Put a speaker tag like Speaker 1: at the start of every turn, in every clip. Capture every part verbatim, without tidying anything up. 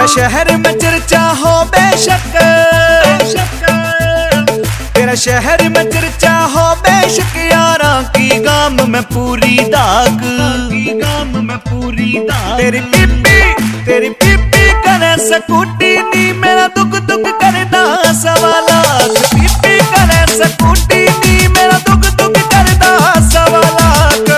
Speaker 1: शहर में चर्चा हो बेशक, तेरा शहर में चर्चा हो बेशक, यारा की गाम में पूरी दाग, गाम में पूरी दाग। तेरी पीपी तेरी पीपी करे सकूटी नी, मेरा दुख दुख करदा सवा लाख। पीपी करे सकूटी नी, मेरा दुख दुख करदा सवा लाख।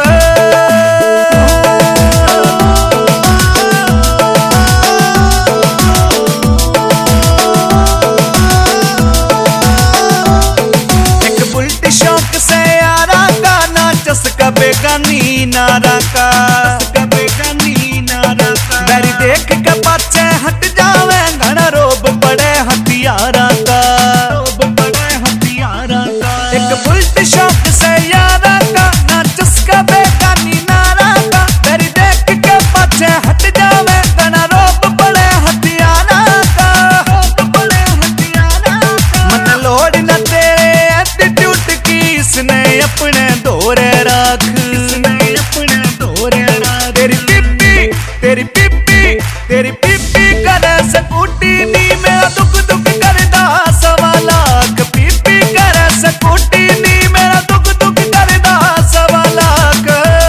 Speaker 1: चस्का बेगानी नारा का, बेगानी नारा का। बैरी देख के पाछे हट जावे, घना रोब पड़े हथियारा का, रोब पड़े हथियारा का। एक बुलट शौक से यारा का, ना चस्का बेगानी नारा का। बैरी देख के पाछे हट जावे, घना रोब पड़े हथियारा का, रोब पड़े हथियारा का। मन लोड न तेरे एटीट्यूड की, इसने अपने दौरे रख, इसने अपने दौरे रख। तेरी पीपी तेरी पीपी तेरी पीपी करे सकूटी नी, मेरा दुख दुख करदा सवा लाख। पीपी करे सकूटी नी, मेरा दुख दुख करदा सवा लाख।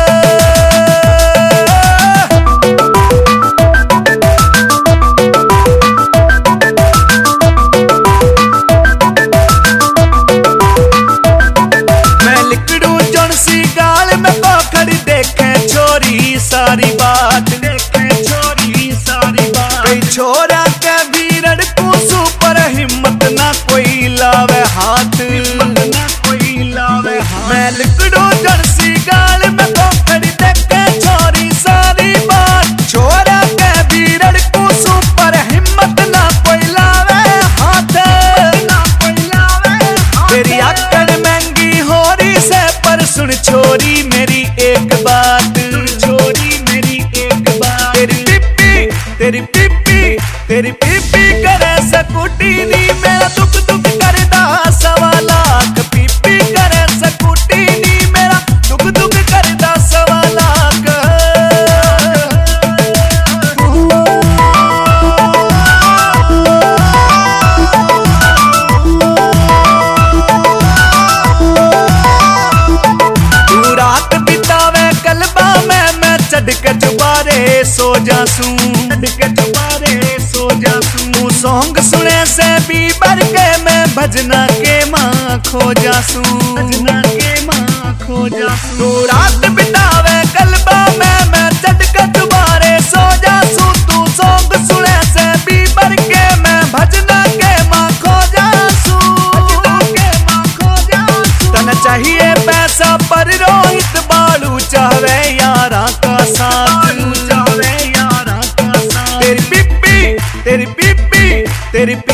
Speaker 1: मैं लिकड़ू जन सी गाल में पकड़, देखे छोरी सारी बात, देखे छोरी सारी बात। कई छोरा के भीड़ कूसू पर हिम्मत ना कोई लावे हाथ, हिम्मत ना कोई लावे हाथ। मैं लिकड़ू जन सी गाल में पकड़, देखे छोरी सारी बात। छोरा के भीड़ कूसू पर हिम्मत ना कोई लावे हाथ, ना कोई लावे हाथ। तेरी अक्कड़ महंगी हो रही से, पर सुन छोरी मेरी एक बात, छोरी मेरी एक बात। तेरी पीपी तेरी पीपी तेरी पीपी करे सकूटी नी, मेरा दुख दुख करदा सवा लाख। पीपी करे सकूटी नी, मेरा दुख दुख करदा सवा लाख। तू रात बितावे कलबा में, मैं चढ़ के चुबारे सो जासू, चढ़ के चुबारे सो जासू। तू सॉन्ग सुने से भी बर के, मैं भजना के माँ खो जासू, भजना के माँ खो जासू। तू रात बितावे कलबा में, मैं चढ़ के चुबारे सो जासू। तू सॉन्ग सुने से भी बर के, मैं भजना के माँ खो जासू, भजना के माँ खो जासू। तना चाहिए पैसा पर रोहित बालू चाहे यारा का साथ, चाहे यारा का साथ। तेरी पीपी तेरी पीपी तेरी